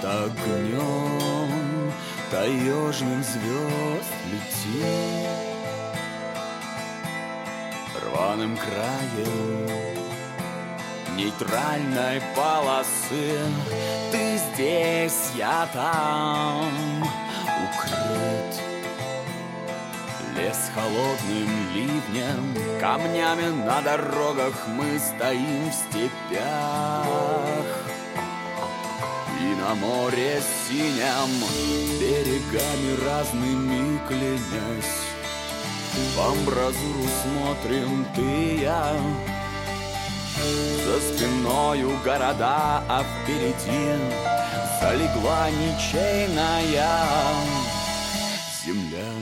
огнем таежных звезд лети. Рваным краем нейтральной полосы ты здесь, я там, укрыт. Лес холодным ливнем, камнями на дорогах мы стоим в степях. И на море синем, берегами разными клянясь, в амбразуру смотрим ты и я. За спиною города, а впереди залегла ничейная земля.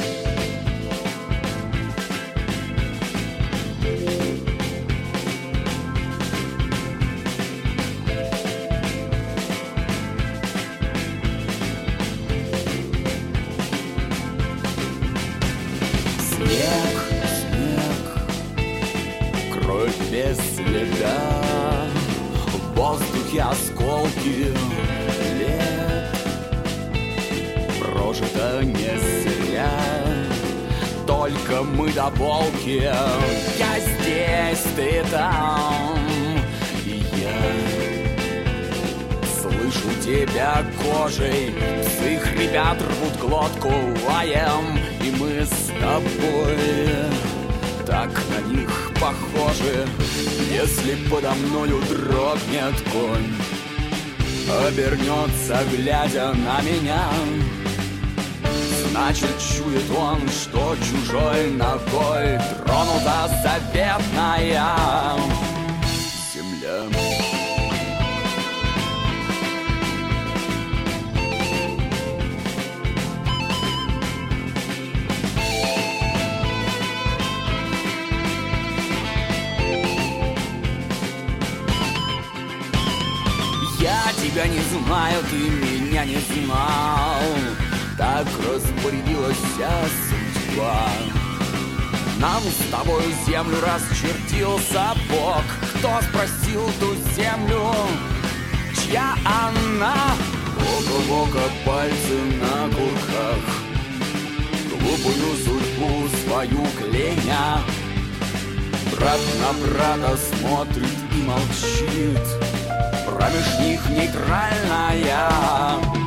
Без следа, в воздухе осколки лет. Прожито не зря, только мы до волки. Я здесь, ты там, и я слышу тебя кожей. Псы хрипят, рвут глотку лаем, и мы с тобой так на них похожи. Если подо мною дрогнет конь, обернется, глядя на меня, значит, чует он, что чужой ногой тронута заветная земля. Тебя не знаю, ты меня не знал, так распорядилась судьба. Нам с тобой землю расчертился Бог. Кто спросил ту землю, чья она? Бога в око, пальцы на курках, глупую судьбу свою кляня. Брат на брата смотрит и молчит, промеж них нейтральная